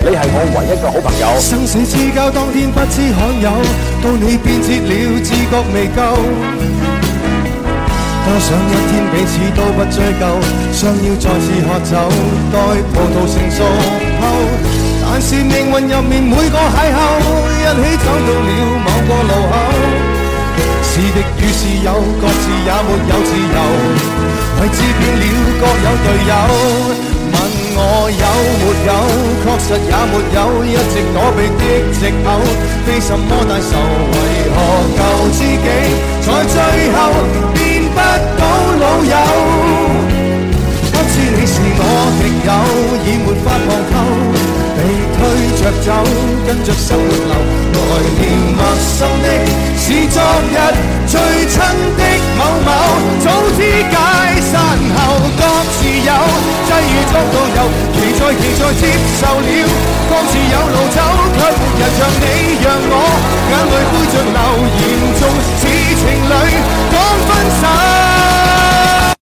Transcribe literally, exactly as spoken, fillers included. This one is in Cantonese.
你係我唯一嘅好朋友。 生死之交當天不知罕有，到你變節了，自覺未夠。多想一天彼此都不追究，想要再次喝酒，待葡萄成熟後。但是命運入面每個邂逅，一起走到了某個路口。是敵與是友，各自也沒有自由，為知變了各有隊友。問我有沒有，確實也沒有，一直躲避的藉口，非什麼大仇，為何舊知己在最後變不到老友？不知你是我敵友，已沒法望透，被推着走，跟着生活流，來年陌生的是昨日最親的某某，早知解散後各自有，際遇作導遊，期待期待接受了，各自有路走。